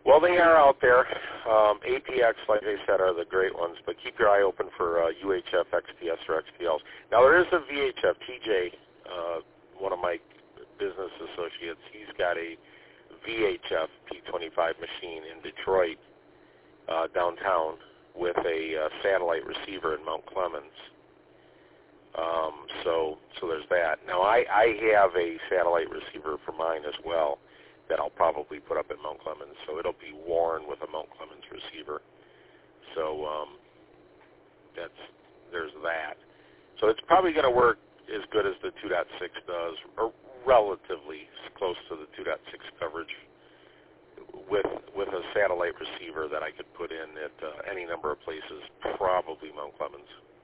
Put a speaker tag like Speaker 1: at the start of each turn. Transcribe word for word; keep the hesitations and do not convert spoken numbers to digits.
Speaker 1: Well, they are out there. Um, A P X, like I said, are the great ones, but keep your eye open for uh, U H F, X P S, or X P Ls. Now, there is a V H F. T J, uh, one of my business associates, he's got a V H F P twenty-five machine in Detroit, uh, downtown, with a uh, satellite receiver in Mount Clemens. Um, so, so there's that. Now, I, I have a satellite receiver for mine as well that I'll probably put up at Mount Clemens, so it'll be worn with a Mount Clemens receiver. So um, that's there's that. So it's probably going to work as good as the two point six does, or relatively close to the two point six coverage with with a satellite receiver that I could put in at uh, any number of places, probably Mount Clemens.